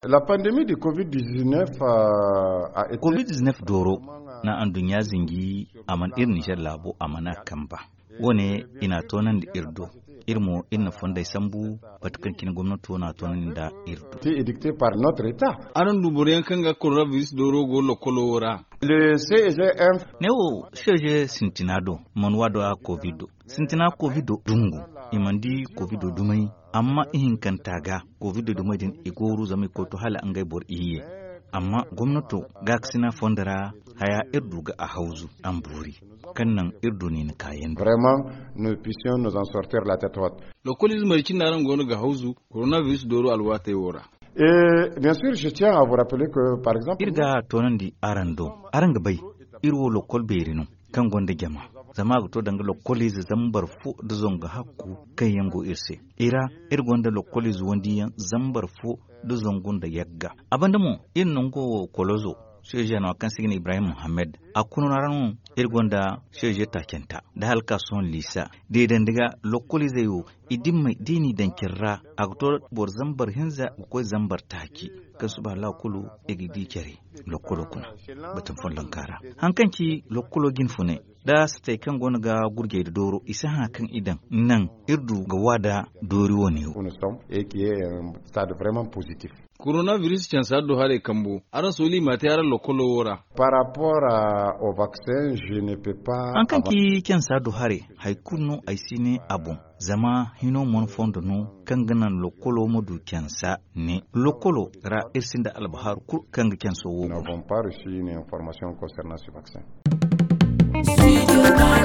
La pandémie de COVID-19 a été COVID-19 doro na andun ya zingi aman irin Nijar labo amana kamba wone ina tonan da irdo irmo inna fonda sambu patkankin gwamnati na tonan da irdo été édicté par notre état. aran duburiyan kanga coronavirus doro go lokolo wora Le CEGM newo sheje sintinado manwado a covido sintina covido dungu imandi covido dumai amma ihin kantaga covido dumai din igoru zami ko to hala an gaibor iye amma gwamnato gaksina fondara haya irdu ga a hauzu an buri kannan irdu ne na kayan vraiment nous puissions nous en sortir la tête haute. lokolism mai cin naran gonu ga hauzu coronavirus doro alwata wora. Et bien sûr, je tiens à vous rappeler que, par exemple, irga tonandi aranga bai irwo lokol berino kan gonda jama zama ga to danga lokoliz zambar fu da zonga hakku kai yango irse ira irgonda lokoliz wondi yan zambar fu da zongun da yagga abanda mu in nongo kolozo sheje no kan sigini Ibrahim Muhammad akunu naranu irgonda sheje takenta da halka son lisa de dandiga lokolize yo idimma dini dankirra akto bor zambar hinza ko zambar taki kan subhanahu kulu egidi kere lokolo kuna batun fondon kara hankanki lokolo ginfune da stai kan gona ga gurge da doro isa hakan idan nan irdu ga wada dori woni où nous sommes et qui est un stade vraiment positif. coronavirus can saddo hare kambo aran soli mata yaran lokolo wora. Par rapport au vaccin, je ne peux pas. hankanki ken sadu hare haikunno aisine abun zama hino mon fondo no kanganan lokolo modu kensa ne lokolo ra irsinda albahar kur kanga kenso wo Nous n'avons pas reçu une information concernant ce vaccin. Studio